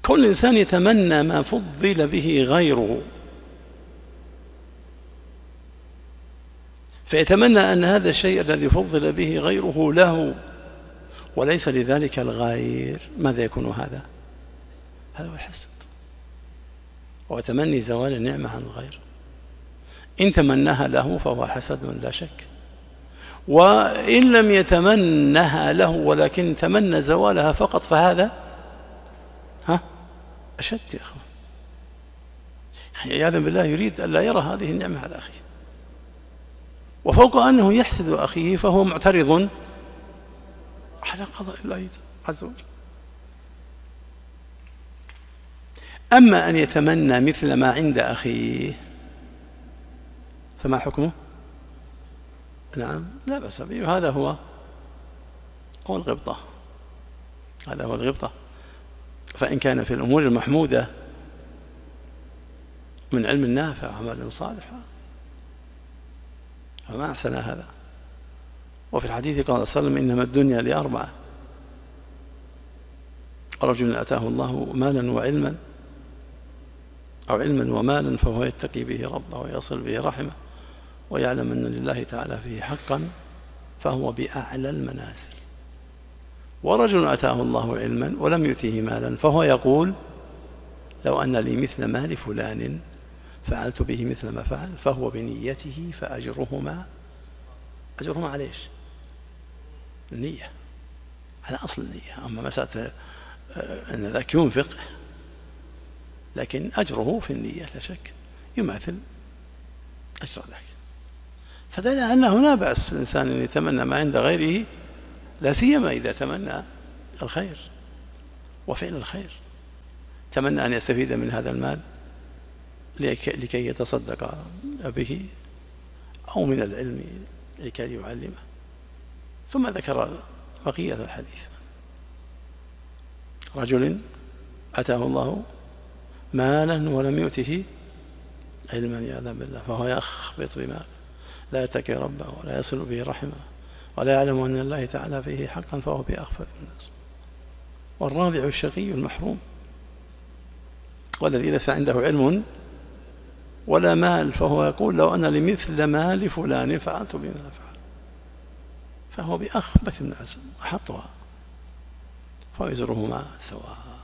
كل إنسان يتمنى ما فضل به غيره، فيتمنى أن هذا الشيء الذي فضل به غيره له وليس لذلك الغير. ماذا يكون هذا؟ هذا هو الحسد، وتمني زوال النعمة عن الغير. إن تمناها له فهو حسد لا شك، وإن لم يتمنها له ولكن تمنى زوالها فقط فهذا أشد يا أخوان. عياذا بالله يريد أن لا يرى هذه النعمة على أخيه، وفوق أنه يحسد أخيه فهو معترض على قضاء الله عز وجل. أما أن يتمنى مثل ما عند أخيه فما حكمه؟ نعم لا بأس به، هذا هو الغبطة، هذا هو الغبطة. فإن كان في الأمور المحمودة من علم نافع وعمل صالح فما أحسن هذا. وفي الحديث قال صلى الله عليه وسلم: إنما الدنيا لأربعة: رجل أتاه الله مالا وعلما، أو علما ومالا فهو يتقي به ربه ويصل به رحمه ويعلم أن لله تعالى فيه حقا فهو بأعلى المنازل. ورجل أتاه الله علما ولم يؤته مالا فهو يقول: لو أن لي مثل مال فلان فعلت به مثل ما فعل، فهو بنيته فأجرهما على إيش؟ النية، على أصل النية. أما مسألة أن ذاك ينفق لكن أجره في النية لا شك يماثل أجر ذاك. فدل أنه لا بأس الإنسان أن يتمنى ما عند غيره، لا سيما إذا تمنى الخير وفعل الخير. تمنى أن يستفيد من هذا المال لكي يتصدق به، أو من العلم لكي يعلمه. ثم ذكر بقية الحديث: رجل أتاه الله مالا ولم يؤته علما عياذا بالله فهو يخبط بماله، لا يتقي ربه ولا يصل به رحمه ولا يعلم أن الله تعالى فيه حقا فهو بأخفف الناس. والرابع الشقي المحروم، والذي ليس عنده علم ولا مال فهو يقول: لو أن لمثل مال فلان فعلت بما فعل، فهو بأخبث الناس أحطها، فوزرهما سواء.